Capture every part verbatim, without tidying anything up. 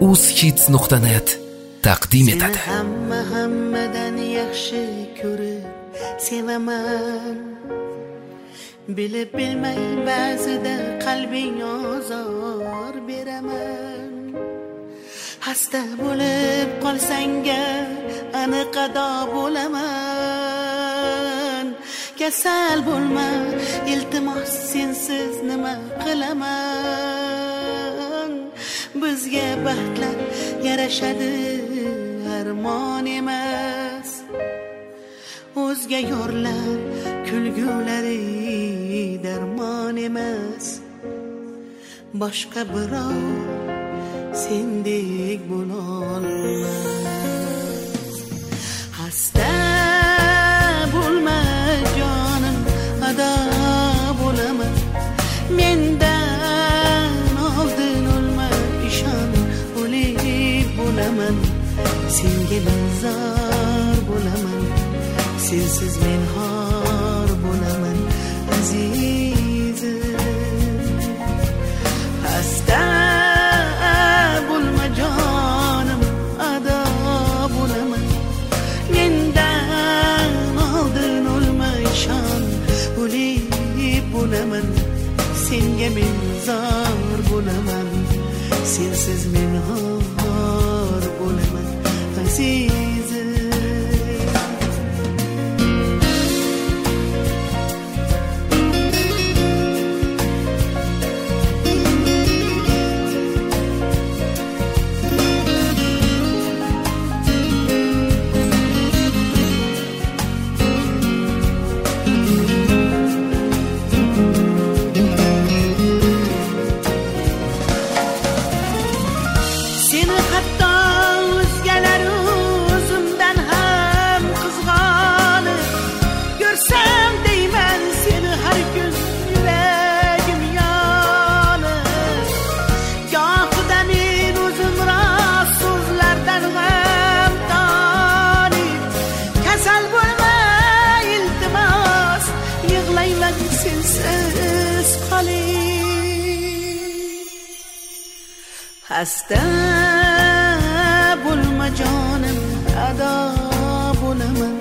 uzhits nuqta net taqdim etadi. Hamma hammadan yaxshi ko'rib sevaman. Bilib bilmay ba'zida qalbing ozor beraman. Hasta bo'lib qolsanga aniq ado bo'laman. Kasal bo'lma, iltimos sensiz nima qilaman. Bizga baxtlar yarashadi, armon emas. O'zga yorlar kulgulari darmon emas. Boshqa birov sendek bo'lolmas. Hasta bo'lma jonim, ado bo'laman. Mendan oldin o'lma, ishon, o'lik bo'laman. Senga bezor bo'laman, sensiz men xor bo'laman azizim. Hasta bo'lma jonim, ado bo'laman. Mendan oldin o'lma, ishon, o'lik bo'laman. Senga men zor bo'laman, sensiz men xor bo'laman azizim. Hasta bo'lma jonim, ado bo'laman.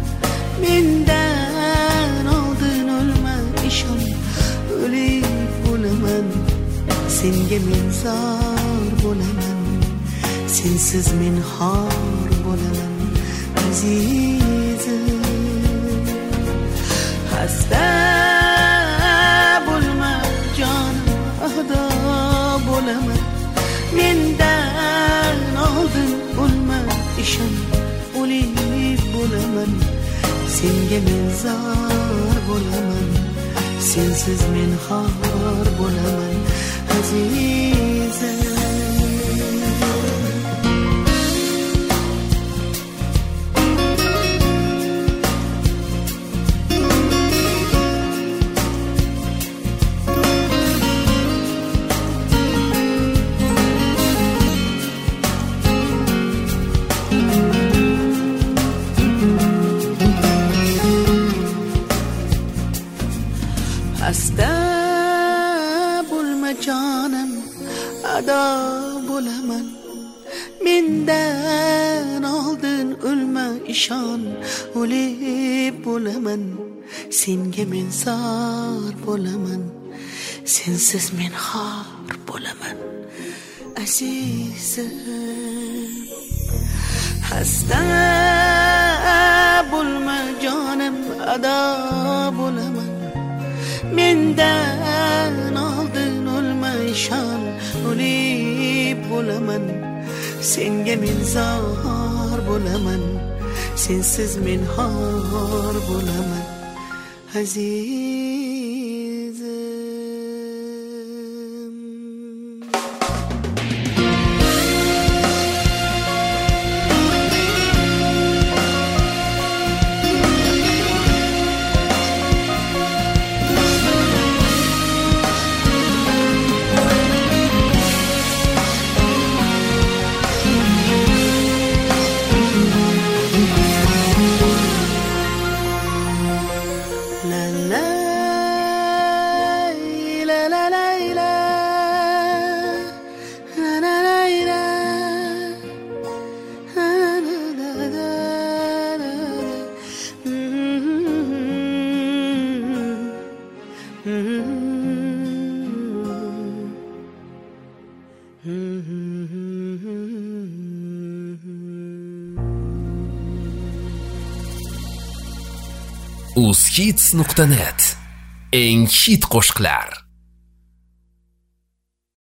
Mendan oldin o'lma, ishon, o'lik bo'laman. Senga men zor bo'laman, sensiz men xor bo'laman azizim. Hasta bo'lma jonim, ado bo'laman. Mendan oldin o'lma, ishon, o'lik bo'laman. Senga men zor bo'laman, sensiz men xor bo'laman azizim. Hasta bo'lma jonim, ado bo'laman. Mendan oldin o'lma, ishon, o'lik bo'laman. Senga men zor bo'laman, sensiz men xor bo'laman azizim. Hasta bo'lma jonim, ado bo'laman. Mendan oldin o'lma, ishon, o'lik bo'laman. Senga men zor bo'laman, sensiz men xor bo'laman azizim. La la uzhits nuqta net eng hit qo'shiqlar.